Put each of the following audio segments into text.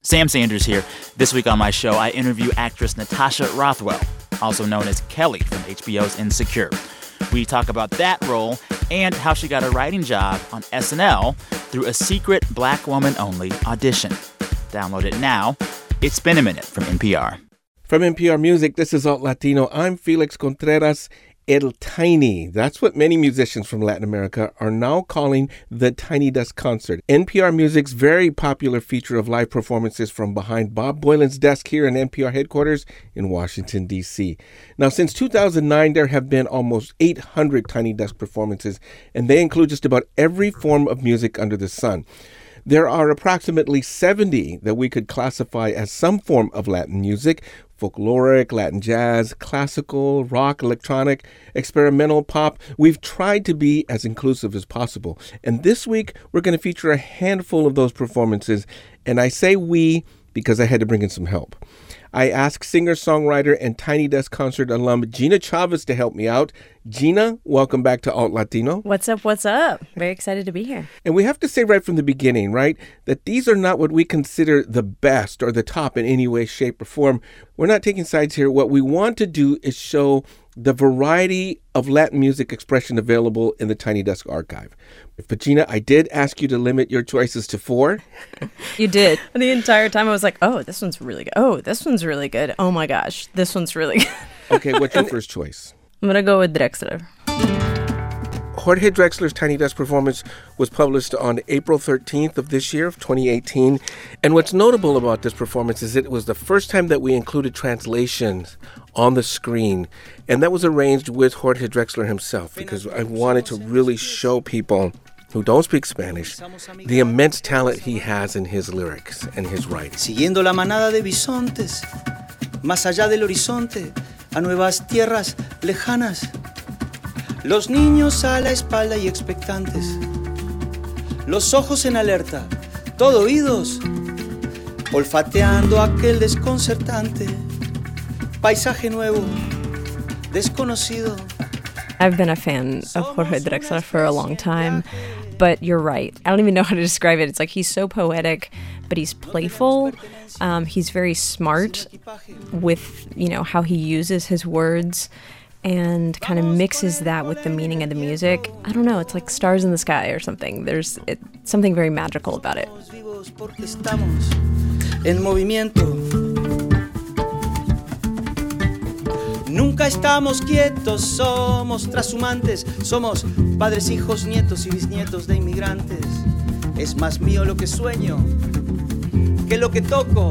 Sam Sanders here. This week on my show, I interview actress Natasha Rothwell, also known as Kelly from HBO's Insecure. We talk about that role and how she got a writing job on SNL through a secret Black woman-only audition. Download it now. It's been a minute from NPR. From NPR Music, this is Alt Latino. I'm Felix Contreras, El Tiny. That's what many musicians from Latin America are now calling the Tiny Desk Concert. NPR Music's very popular feature of live performances from behind Bob Boilen's desk here in NPR headquarters in Washington, D.C. Now, since 2009, there have been almost 800 Tiny Desk performances, and they include just about every form of music under the sun. There are approximately 70 that we could classify as some form of Latin music: folkloric, Latin jazz, classical, rock, electronic, experimental, pop. We've tried to be as inclusive as possible. And this week, we're going to feature a handful of those performances. And I say we because I had to bring in some help. I asked singer-songwriter and Tiny Desk Concert alum Gina Chavez to help me out. Gina, welcome back to Alt Latino. What's up, what's up? Very excited to be here. And we have to say right from the beginning, right, that these are not what we consider the best or the top in any way, shape, or form. We're not taking sides here. What we want to do is show the variety of Latin music expression available in the Tiny Desk archive. But Gina, I did ask you to limit your choices to 4. You did. The entire time I was like, oh, this one's really good. Oh, this one's really good. Oh my gosh, this one's really good. Okay, what's your first choice? I'm going to go with Drexler. Jorge Drexler's Tiny Desk performance was published on April 13th of this year, of 2018. And what's notable about this performance is it was the first time that we included translations on the screen. And that was arranged with Jorge Drexler himself, because I wanted to really show people who don't speak Spanish the immense talent he has in his lyrics and his writing. Siguiendo la manada de bisontes, más allá del horizonte, a nuevas tierras lejanas. Los niños a la espalda y expectantes, los ojos en alerta, todo oídos, olfateando aquel desconcertante paisaje nuevo, desconocido. I've been a fan of Jorge Drexler for a long time, but you're right. I don't even know how to describe it. It's like he's so poetic, but he's playful. He's very smart with, how he uses his words and kind of mixes that with the meaning of the music. I don't know, it's like stars in the sky or something. There's something very magical about it. En movimiento. Nunca estamos quietos, somos trashumantes, somos padres, hijos, nietos y bisnietos de inmigrantes. Es más mío lo que sueño que lo que toco.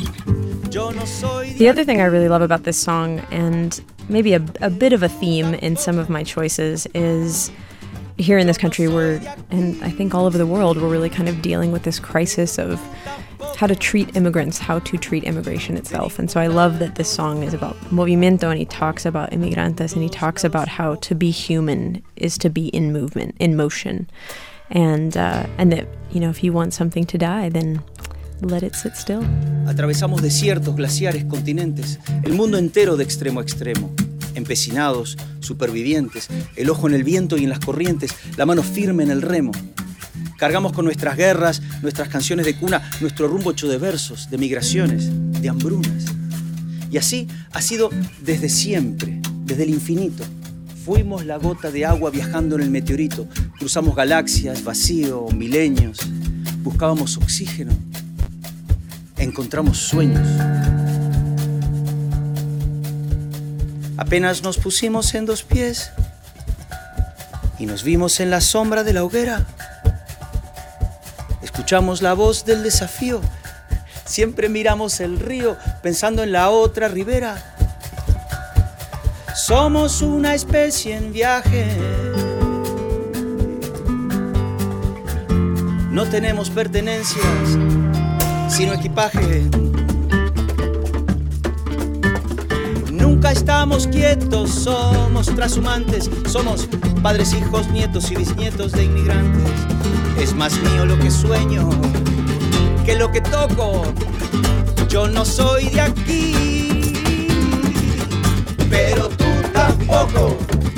The other thing I really love about this song, and maybe a bit of a theme in some of my choices, is here in this country, and I think all over the world, we're really kind of dealing with this crisis of how to treat immigrants, how to treat immigration itself. And so I love that this song is about movimiento, and he talks about inmigrantes, and he talks about how to be human is to be in movement, in motion. And that, if you want something to die, then let it sit still. Atravesamos desiertos, glaciares, continentes, el mundo entero de extremo a extremo. Empecinados, supervivientes, el ojo en el viento y en las corrientes, la mano firme en el remo. Cargamos con nuestras guerras, nuestras canciones de cuna, nuestro rumbo hecho de versos, de migraciones, de hambrunas. Y así ha sido desde siempre, desde el infinito. Fuimos la gota de agua viajando en el meteorito. Cruzamos galaxias, vacío, milenios. Buscábamos oxígeno. Encontramos sueños. Apenas nos pusimos en 2 pies y nos vimos en la sombra de la hoguera. Escuchamos la voz del desafío. Siempre miramos el río pensando en la otra ribera. Somos una especie en viaje. No tenemos pertenencias, sino equipaje. Nunca estamos quietos, somos trashumantes, somos padres, hijos, nietos y bisnietos de inmigrantes. Es más mío lo que sueño que lo que toco. Yo no soy de aquí, pero tú tampoco.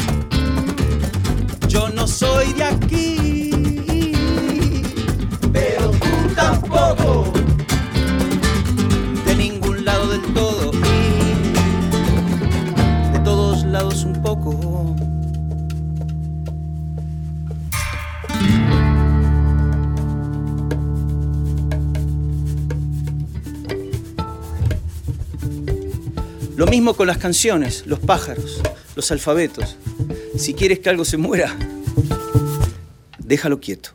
Yo no soy de aquí, pero tú tampoco. Lo mismo con las canciones, los pájaros, los alfabetos. Si quieres que algo se muera, déjalo quieto.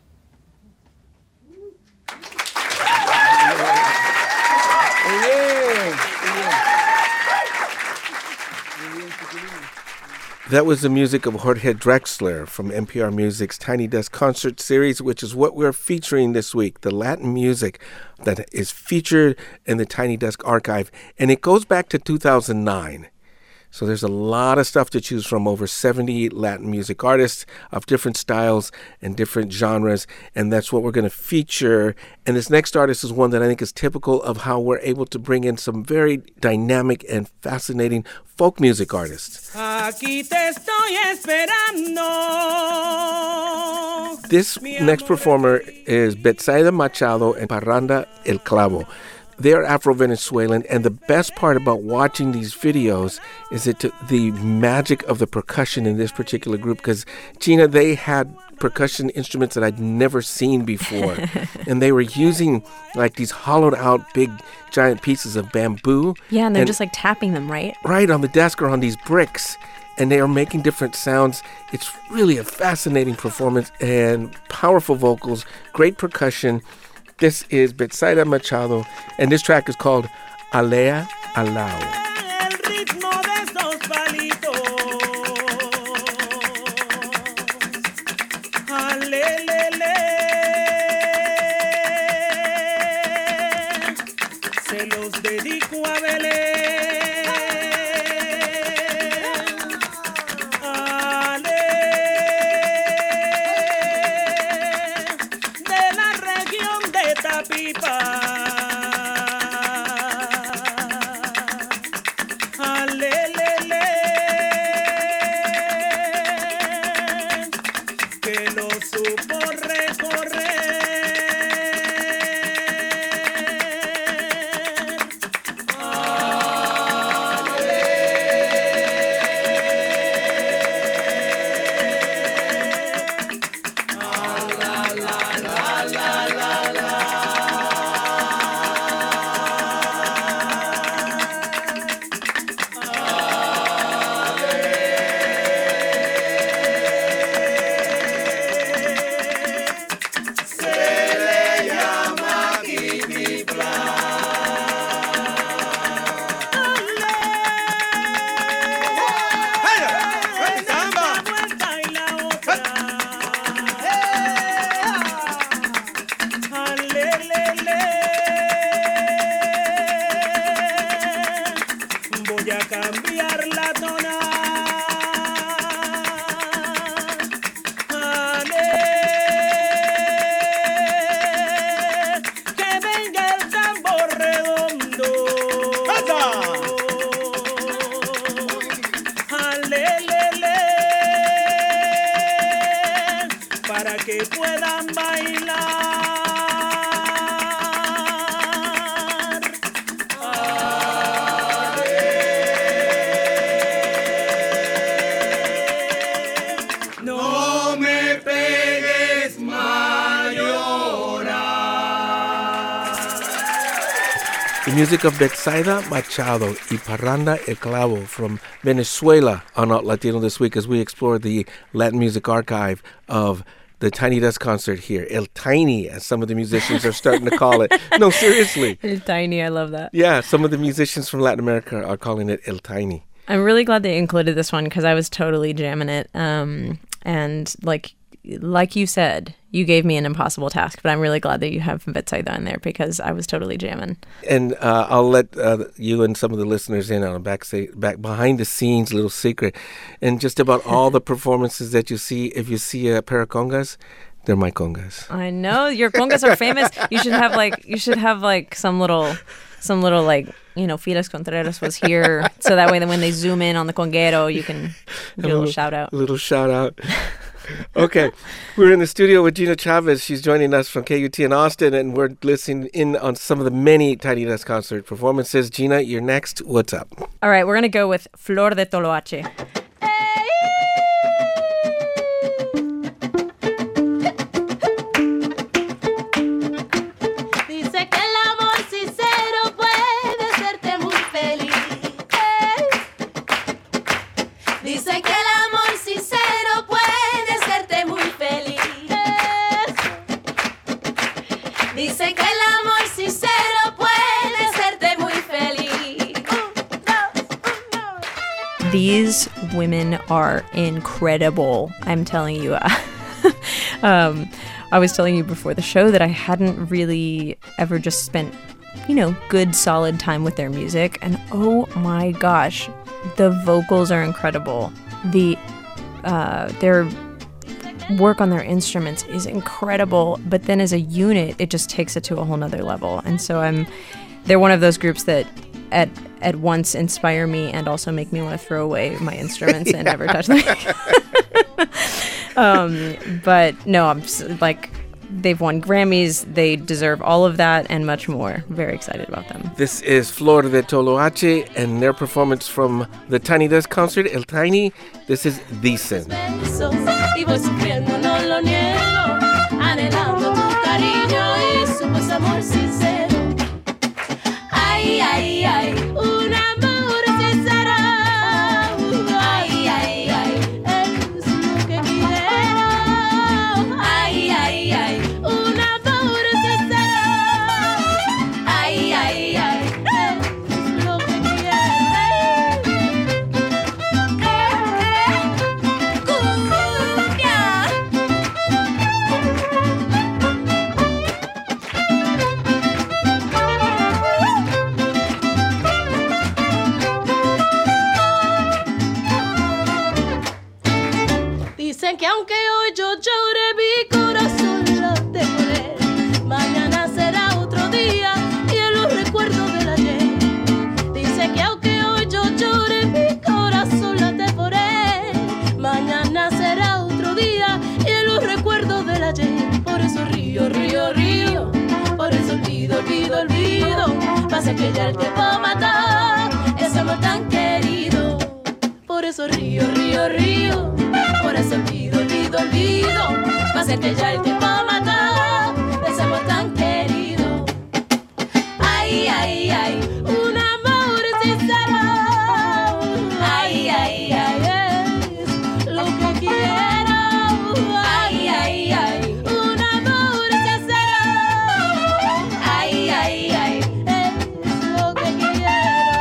That was the music of Jorge Drexler from NPR Music's Tiny Desk Concert Series, which is what we're featuring this week, the Latin music that is featured in the Tiny Desk archive. And it goes back to 2009. So there's a lot of stuff to choose from, over 70 Latin music artists of different styles and different genres, and that's what we're going to feature. And this next artist is one that I think is typical of how we're able to bring in some very dynamic and fascinating folk music artists. Aquí te estoy esperando. This next performer is Betsaida Machado and Parranda El Clavo. They're Afro-Venezuelan, and the best part about watching these videos is the magic of the percussion in this particular group, because, Gina, they had percussion instruments that I'd never seen before. And they were using, like, these hollowed-out big, giant pieces of bamboo. Yeah, and they're just, like, tapping them, right? Right, on the desk or on these bricks. And they are making different sounds. It's really a fascinating performance and powerful vocals, great percussion. This is Betsaida Machado, and this track is called Alea Alao. The music of Betsaida Machado y Parranda El Clavo from Venezuela on Alt Latino this week as we explore the Latin music archive of the Tiny Desk concert here. El Tiny, as some of the musicians are starting to call it. No, seriously. El Tiny, I love that. Yeah, some of the musicians from Latin America are calling it El Tiny. I'm really glad they included this one because I was totally jamming it. And like you said, you gave me an impossible task, but I'm really glad that you have Betsaida in there because I was totally jamming. And I'll let you and some of the listeners in on a back behind the scenes little secret. And just about all the performances that you see, if you see a pair of congas, they're my congas. I know your congas are famous. You should have like some little like, you know, Felix Contreras was here, so that way when they zoom in on the conguero, you can do a little shout out. A little shout out. Okay, we're in the studio with Gina Chavez. She's joining us from KUT in Austin, and we're listening in on some of the many Tiny Desk concert performances. Gina, you're next. What's up? All right, we're going to go with Flor de Toloache. Dice que el amor sincero puede hacerte muy feliz. These women are incredible. I'm telling you. I was telling you before the show that I hadn't really ever just spent, good solid time with their music. And oh my gosh, the vocals are incredible. Their work on their instruments is incredible. But then as a unit, it just takes it to a whole nother level. And so they're one of those groups that at once inspire me and also make me want to throw away my instruments and never touch them. But no, I'm like, they've won Grammys. They deserve all of that and much more. Very excited about them. This is Flor de Toloache and their performance from the Tiny Desk concert, El Tiny. This is Dicen. Ay, ay, ay, un amor sincero. Ay, ay, ay, es lo que quiero. Ay, ay, ay, un amor sincero. Ay, ay, ay, es lo que quiero. Dicen que aunque hoy yo llore, mi corazón late por él. Mañana será otro día y en los recuerdos del ayer. Dicen que aunque hoy yo llore, mi corazón late por él. Mañana será otro día y en los recuerdos del ayer. Por eso río, río, río. Por eso olvido, olvido, olvido. Pasa que ya el tiempo mató ese amor tan querido. Por eso río, río, río. Por eso olvido, olvido, olvido. Pasa que ya el tiempo mató ese amor tan querido. Ay, ay, ay, un amor sincero. Ay, ay, ay, es lo que quiero. Ay, ay, ay, un amor sincero. Ay, ay, ay, es lo que quiero.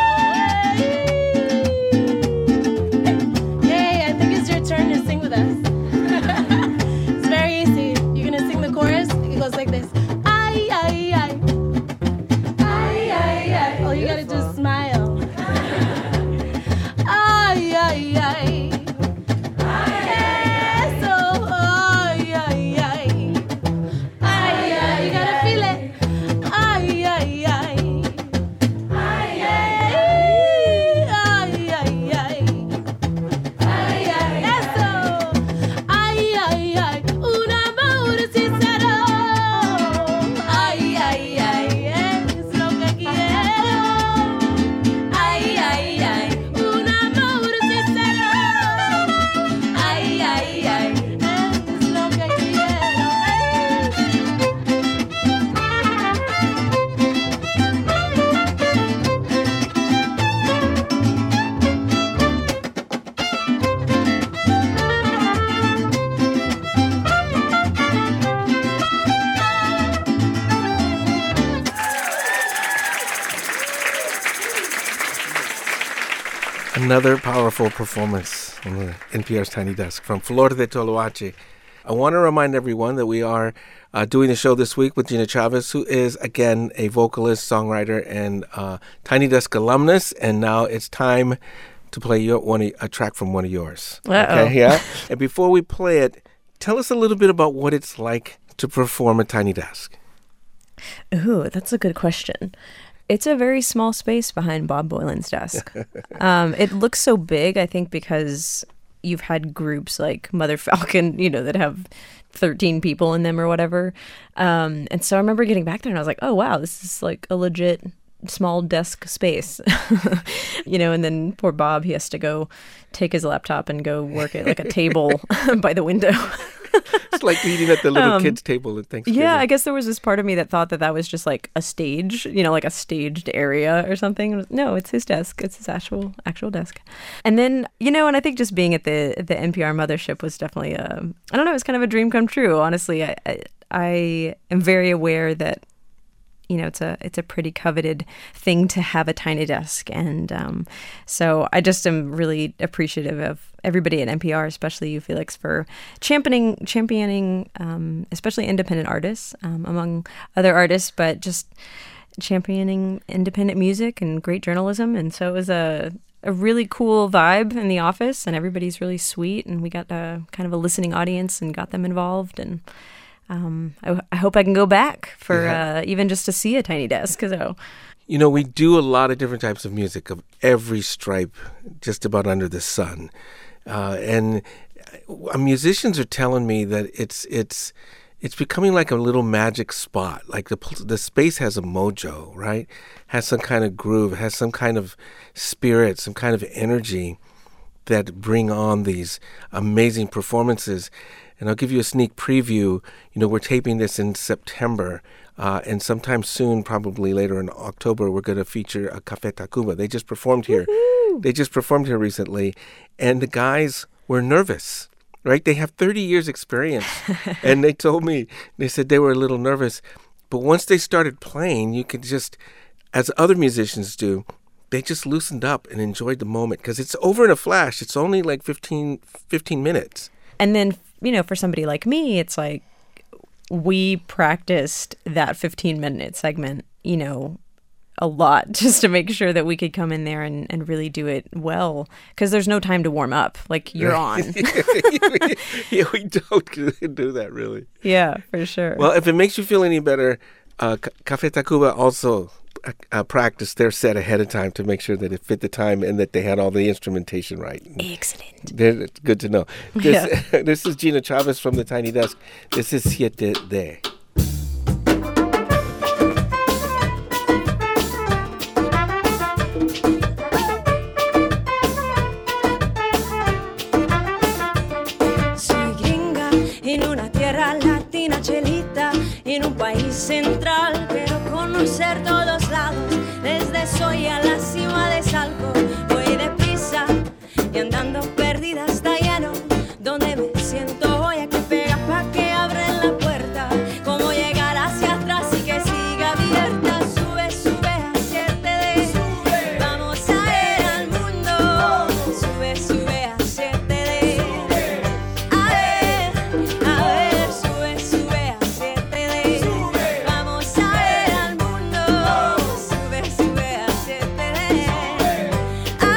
Yay, I think it's your turn to sing with us. It's very easy. You're gonna sing the chorus. It goes like this. Ay, ay, ay. Ay, ay, ay. All you gotta do is smile. Ay, ay, ay. Eso. Ay, ay, ay. Ay, ay. You gotta feel it. Ay, ay, ay. Ay, ay, ay, ay, ay, ay, eso. Ay, ay, ay, un amor sincero. Ay, ay, ay, es lo que quiero. Ay, ay, ay, un amor sincero. Ay, ay, ay, es lo que quiero. Another powerful performance on the NPR's Tiny Desk from Flor de Toloache. I want to remind everyone that we are doing the show this week with Gina Chavez, who is, again, a vocalist, songwriter, and Tiny Desk alumnus. And now it's time to play a track from one of yours. Uh-oh. Okay, yeah? And before we play it, tell us a little bit about what it's like to perform at Tiny Desk. Ooh, that's a good question. It's a very small space behind Bob Boilen's desk. It looks so big, I think, because you've had groups like Mother Falcon, that have 13 people in them or whatever. And so I remember getting back there and I was like, oh, wow, this is like a legit small desk space. And then poor Bob, he has to go take his laptop and go work at like a table by the window. It's like eating at the little kids' table at Thanksgiving. Yeah, I guess there was this part of me that thought that was just like a stage, like a staged area or something. No, it's his desk. It's his actual desk. And then, and I think just being at the NPR mothership was definitely it was kind of a dream come true. Honestly, I am very aware that it's a pretty coveted thing to have a tiny desk. And so I just am really appreciative of everybody at NPR, especially you, Felix, for championing especially independent artists, among other artists, but just championing independent music and great journalism. And so it was a really cool vibe in the office, and everybody's really sweet, and we got kind of a listening audience and got them involved. And I hope I can go back for even just to see a tiny desk. So, we do a lot of different types of music of every stripe, just about under the sun. And musicians are telling me that it's becoming like a little magic spot. Like the space has a mojo, right? Has some kind of groove, has some kind of spirit, some kind of energy that bring on these amazing performances. And I'll give you a sneak preview. We're taping this in September, and sometime soon, probably later in October, we're going to feature a Café Tacuba. They just performed here. Woo-hoo! They just performed here recently, and the guys were nervous. Right? They have 30 years experience. And they told me, they said they were a little nervous. But once they started playing, you could just, as other musicians do, they just loosened up and enjoyed the moment. Because it's over in a flash. It's only like 15 minutes. And then, for somebody like me, it's like we practiced that 15-minute segment, a lot just to make sure that we could come in there and really do it well, because there's no time to warm up. Like, you're on. Yeah, we don't do that, really. Yeah, for sure. Well, if it makes you feel any better, Café Tacuba also practiced their set ahead of time to make sure that it fit the time and that they had all the instrumentation right. Excellent. Good to know. This is Gina Chavez from the Tiny Desk. This is Siete de. En un país central, quiero conocer todos lados, desde Soy a la cima de Salco. Voy deprisa y andando perdida está lleno, donde me siento voy a que pega pa' que abren la puerta, cómo llegar hacia atrás y que siga abierta. Sube, sube a 7D, sube. Vamos a ver al mundo, sube, sube a 7D, a ver, sube, sube a 7D. Vamos a ver al mundo, sube, sube a 7D, a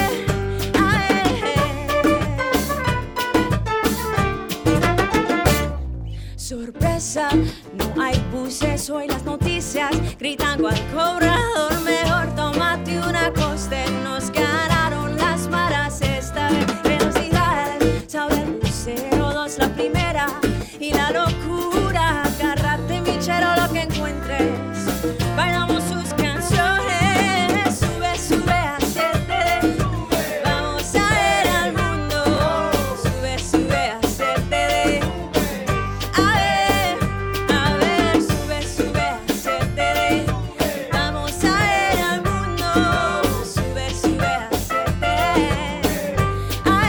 ver. Sorpresa, no hay buses, hoy las noticias gritan al cobrador, mejor tómate una costa, nos ganaron las maras esta vez. Velocidades, sabe el lucero, 2 la primera y la locura, agárrate michero lo que encuentres, bailamos sus canciones, sube, sube a 7D, vamos a ver al mundo, sube, sube a 7D, a ver, sube, sube a 7D, vamos a ver al mundo, sube, sube a 7D, a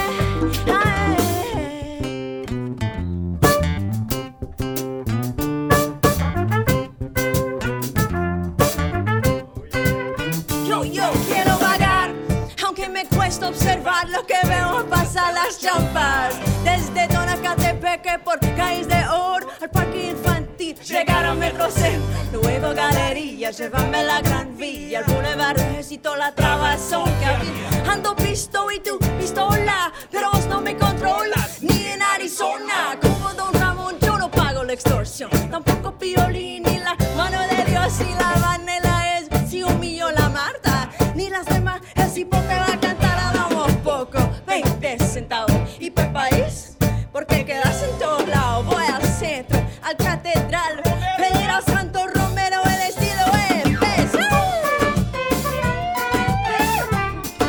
Yo quiero vagar, aunque me cuesta observar lo que veo pasar las champas. Desde Tonacatepeque por calles de Oro al parque infantil, llegar a Metrocentro, luego galerías, llévame a la Gran Villa, al Boulevard Ejército, la Trabazón que había. Ando pisto y tu pistola, pero vos no me controlas, ni en Arizona. Como Don Ramón yo no pago la extorsión, tampoco Piolín, ni la mano de Dios, ni la Vanela es si humilló la Marta, ni las demás, el cipo que va a cantar hablamos poco, 20 centavos. Y por el país, porque quedas en todos lados, voy al centro, al catedral, pedir a Santo Romero el estilo empezó.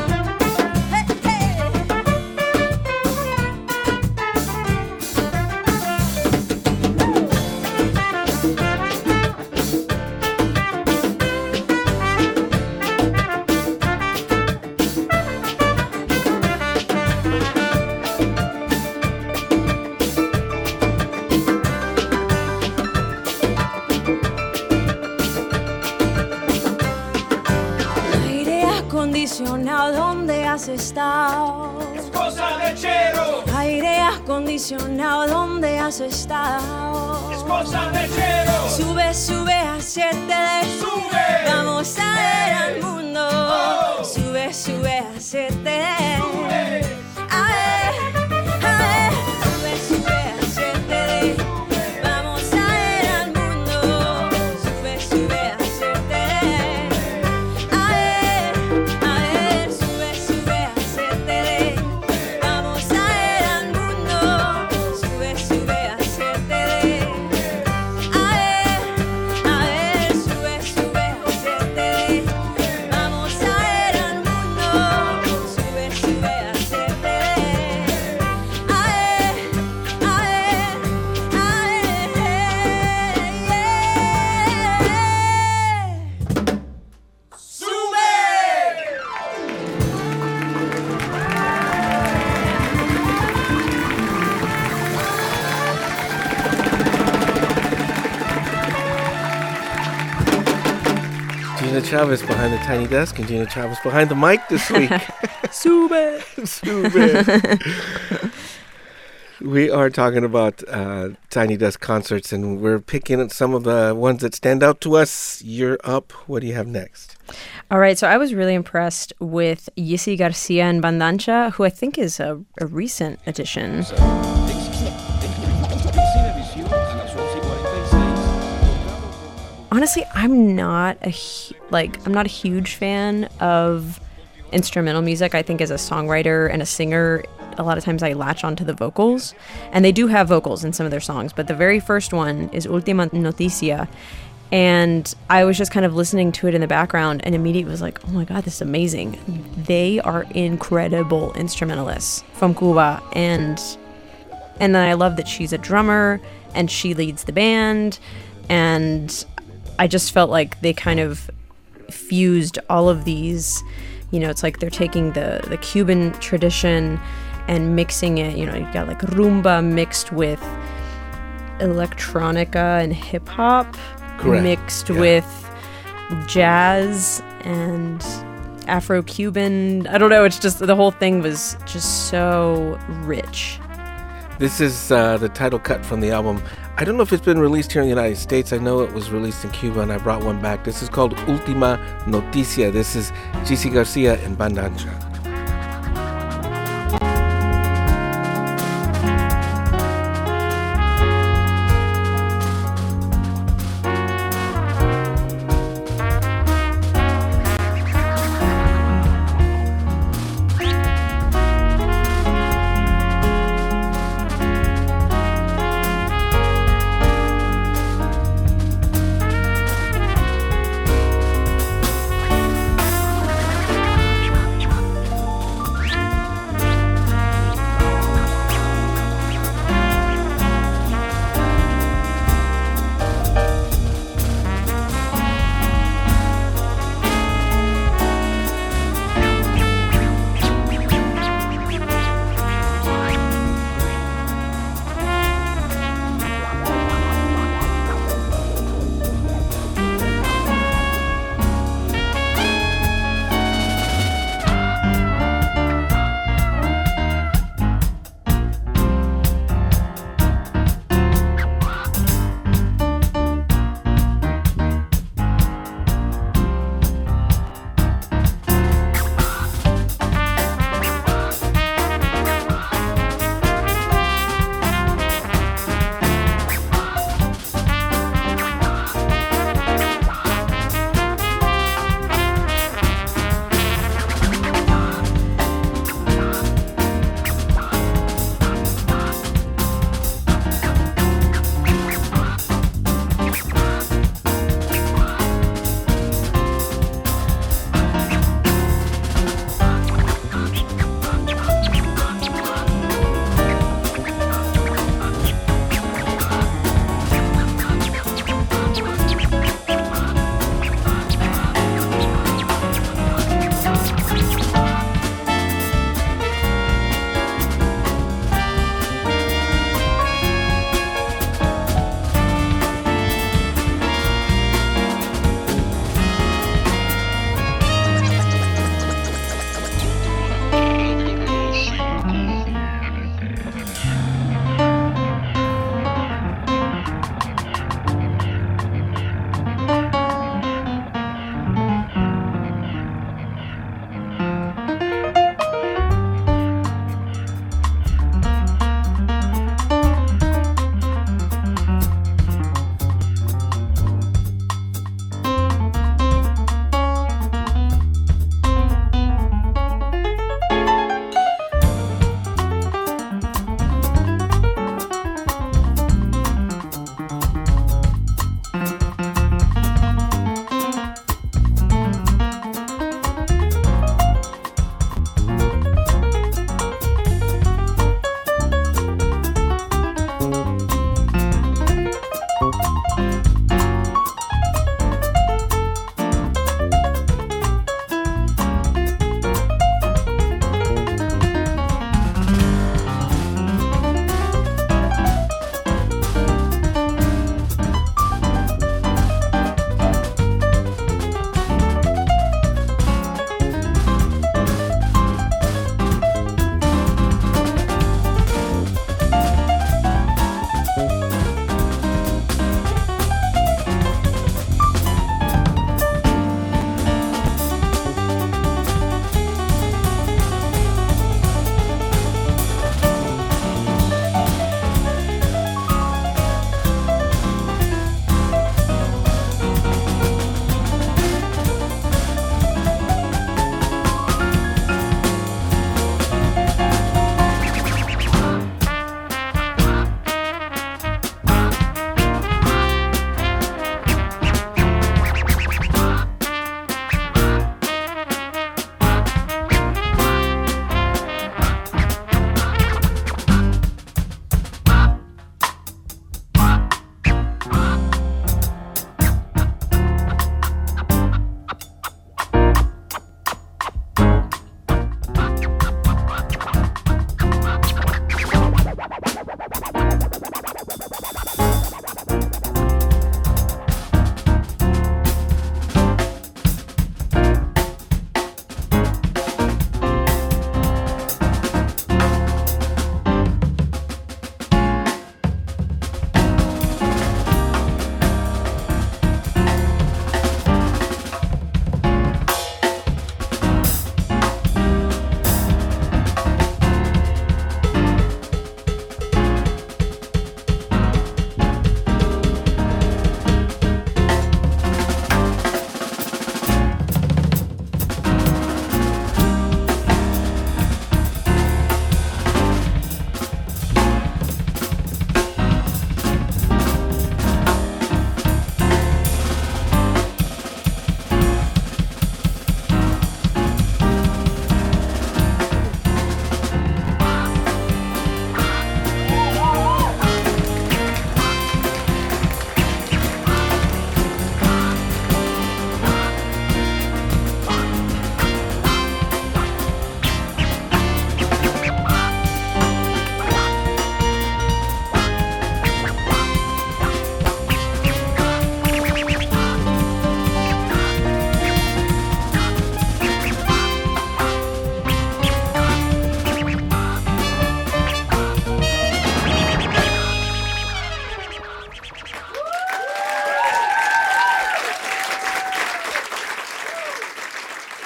Hey, hey. acondicionado, ¿dónde has estado? Es cosa de chero, Aire acondicionado, ¿dónde has estado? es cosa de chero. Sube, sube, hacerte Sube. Vamos a ver al mundo. Oh. Sube, sube, hacerte Sube. A ver, sube, sube, hacerte Vamos a ver al mundo. Sube, sube, hacerte A ver, sube, sube, hacerte Vamos a ver al mundo. Sube, sube, hacerte A ver, sube, sube, hacerte Vamos a ver al mundo. Sube, sube, hacerte Gina Chavez behind the tiny desk and Gina Chavez behind the mic this week. Sube. Sube. We are talking about Tiny Desk concerts, and we're picking some of the ones that stand out to us. You're up. What do you have next? All right, so I was really impressed with Yisi Garcia and Bandancha, who I think is a recent addition. Honestly, I'm not a huge fan of instrumental music. I think as a songwriter and a singer, a lot of times I latch onto the vocals, and they do have vocals in some of their songs, but the very first one is Última Noticia, and I was just kind of listening to it in the background and immediately was like, oh my God, this is amazing. They are incredible instrumentalists from Cuba, and then I love that she's a drummer and she leads the band, and I just felt like they kind of fused all of these, it's like they're taking the Cuban tradition and mixing it, you got like rumba mixed with electronica and hip hop, mixed with jazz and Afro-Cuban. I don't know, it's just, the whole thing was just so rich. This is the title cut from the album. I don't know if it's been released here in the United States. I know it was released in Cuba, and I brought one back. This is called Última Noticia. This is Yisi Garcia and Bandancha.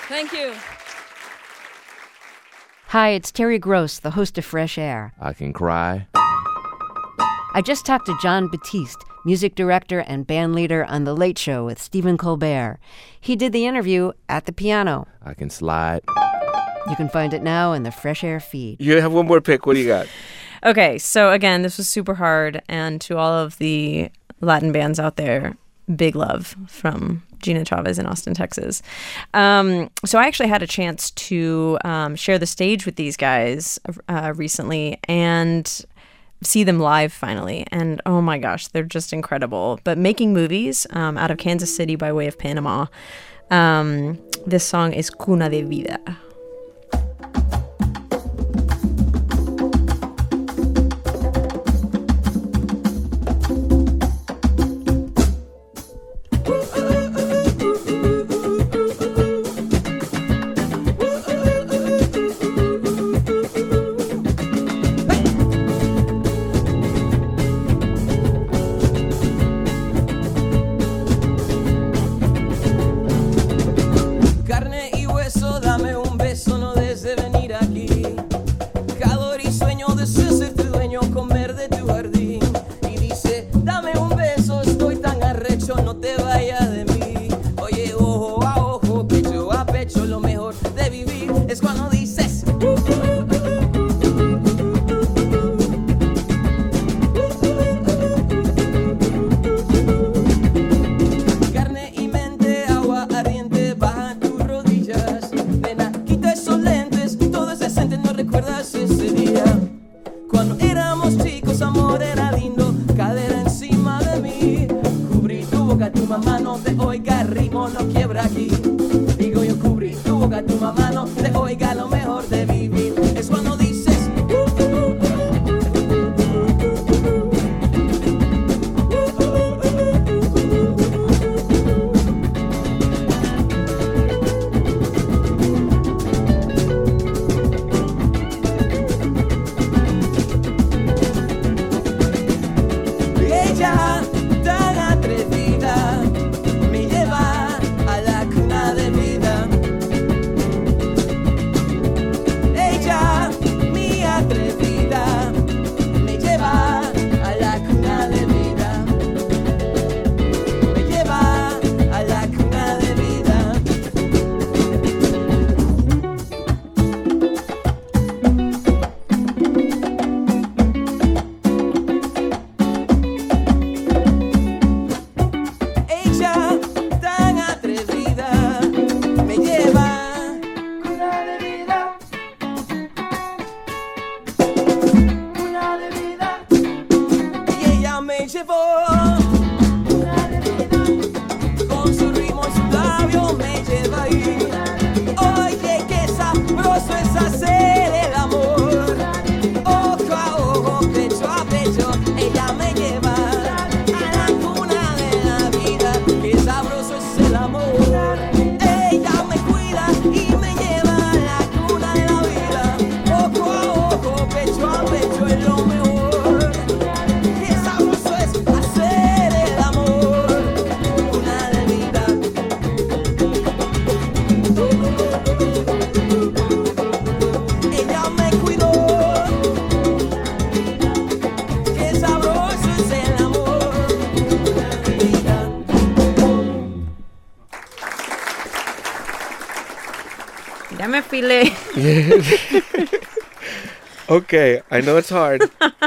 Thank you. Hi, it's Terry Gross, the host of Fresh Air. I can cry. I just talked to John Batiste, music director and band leader on The Late Show with Stephen Colbert. He did the interview at the piano. I can slide. You can find it now in the Fresh Air feed. You have one more pick. What do you got? Okay, so again, this was super hard, and to all of the Latin bands out there, big love from Gina Chavez in Austin, Texas. So I actually had a chance to share the stage with these guys recently and see them live finally. And oh my gosh, they're just incredible. But making movies out of Kansas City by way of Panama. This song is Cuna de Vida. Okay, I know it's hard.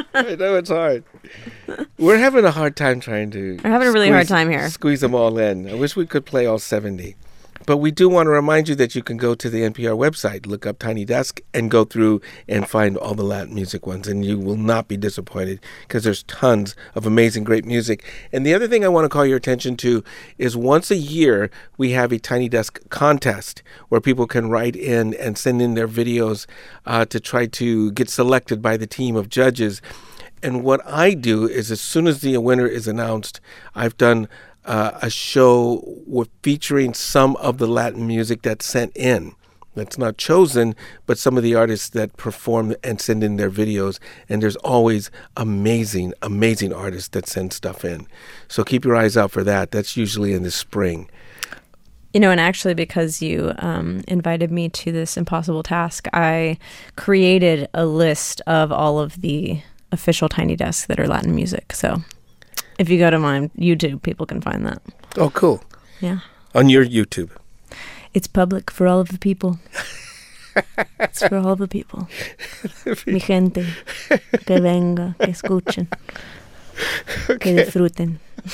We're having a hard time trying to... We're having a really hard time here. Squeeze them all in. I wish we could play all 70. But we do want to remind you that you can go to the NPR website, look up Tiny Desk, and go through and find all the Latin music ones. And you will not be disappointed because there's tons of amazing, great music. And the other thing I want to call your attention to is once a year, we have a Tiny Desk contest where people can write in and send in their videos to try to get selected by the team of judges. And what I do is as soon as the winner is announced, I've done a show featuring some of the Latin music that's sent in. That's not chosen, but some of the artists that perform and send in their videos. And there's always amazing, amazing artists that send stuff in. So keep your eyes out for that. That's usually in the spring. You know, and actually because you invited me to this impossible task, I created a list of all of the official Tiny Desks that are Latin music. So if you go to my YouTube, people can find that. Oh, cool. Yeah. On your YouTube. It's public for all of the people. It's for all the people. Mi gente. Que venga, que escuchen. Que disfruten.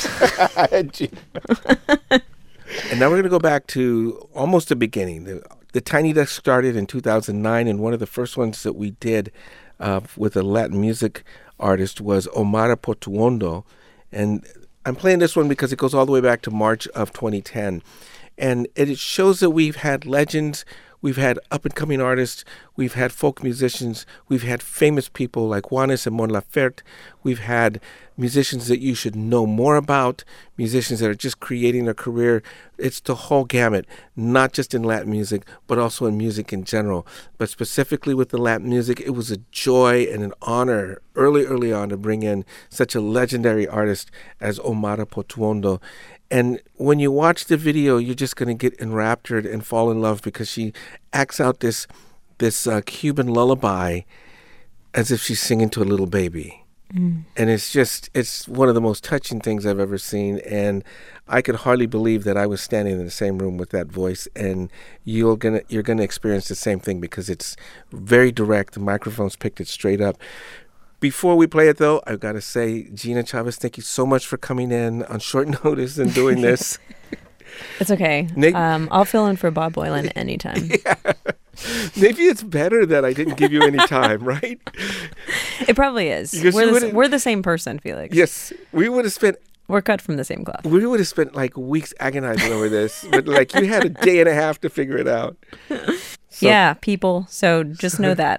And now we're going to go back to almost the beginning. The Tiny Desk started in 2009, and one of the first ones that we did with a Latin music artist was Omar Portuondo. And I'm playing this one because it goes all the way back to March of 2010. And it shows that we've had legends, we've had up-and-coming artists, we've had folk musicians, we've had famous people like Juanes and Mon Laferte, we've had musicians that you should know more about, musicians that are just creating their career. It's the whole gamut, not just in Latin music, but also in music in general. But specifically with the Latin music, it was a joy and an honor early on to bring in such a legendary artist as Omar Portuondo. And when you watch the video, you're just going to get enraptured and fall in love because she acts out this Cuban lullaby as if she's singing to a little baby. And it's one of the most touching things I've ever seen. And I could hardly believe that I was standing in the same room with that voice. And you're gonna experience the same thing because it's very direct. The microphone's picked it straight up. Before we play it, though, I've got to say, Gina Chavez, thank you so much for coming in on short notice and doing this. It's okay. I'll fill in for Bob Boilen anytime. Yeah. Maybe it's better that I didn't give you any time, right? It probably is. We're the same person, Felix. Yes. We're cut from the same cloth. We would have spent like weeks agonizing over this, but like you had a day and a half to figure it out. So, yeah, people. So just know that.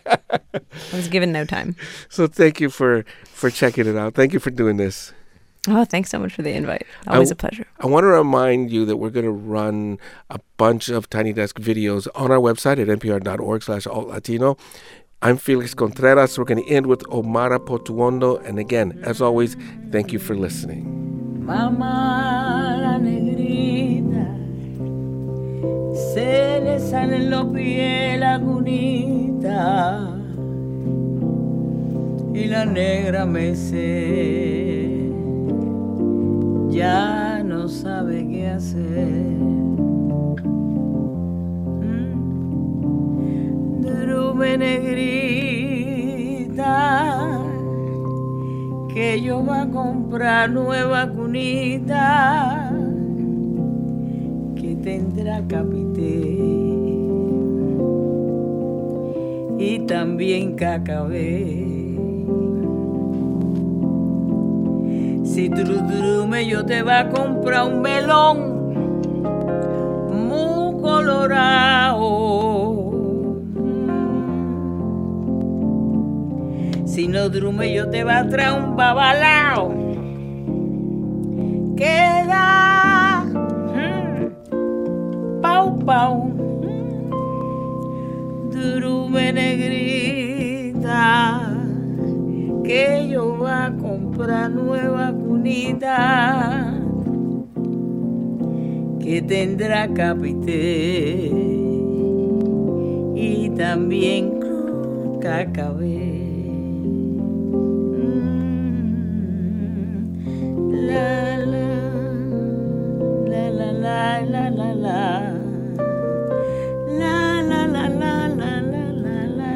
I was given no time. So thank you for checking it out. Thank you for doing this. Oh, thanks so much for the invite. Always a pleasure. I want to remind you that we're going to run a bunch of Tiny Desk videos on our website at npr.org/altlatino. I'm Felix Contreras. We're going to end with Omar Portuondo. And again, as always, thank you for listening. Mamá la negrita, se le salen los pies la cunita y la negra mece ya no sabe qué hacer. Drume negrita, que yo voy a comprar nueva cunita que tendrá capité y también cacabé. Si Drume yo te va a comprar un melón muy colorado. Si no Drume yo te va a traer un babalao que da pau pau. Drume negrita, que yo voy a comprar nueva cunita que tendrá capité y también cacabé. La la la la la la la la la la la la la la la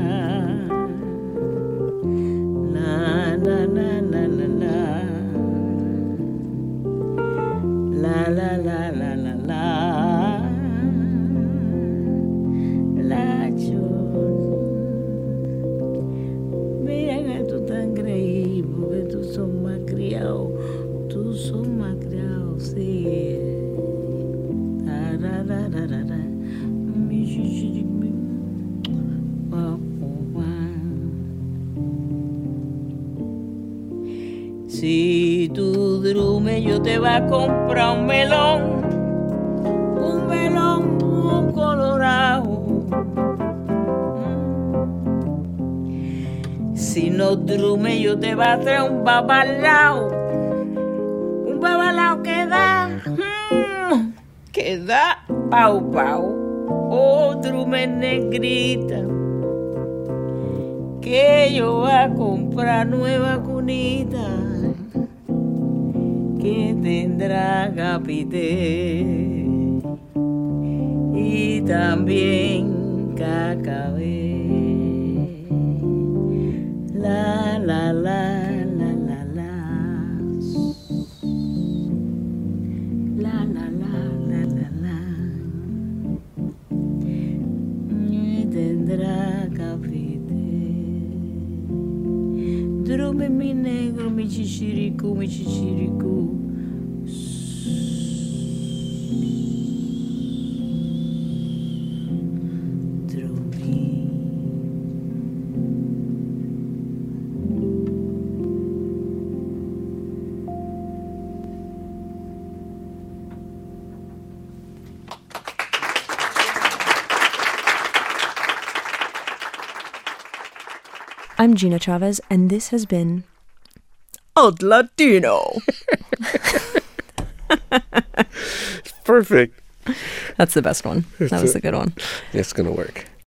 la mira que tú tan creíble porque tú sos más criado, sí. Si tú Drume yo te va a comprar un melón muy colorado. Si no Drume yo te va a traer un babalao que da que da pau pau, otro me negrita, que yo voy a comprar nueva cunita, que tendrá capité y también cacabé. La la la la la la. La la la la la la. Y tendrá capite. Drume mi negro, mi chichiricu, mi chichiricu. I'm Gina Chavez, and this has been Odd Latino. Perfect. That's the best one. That was the good one. It's going to work.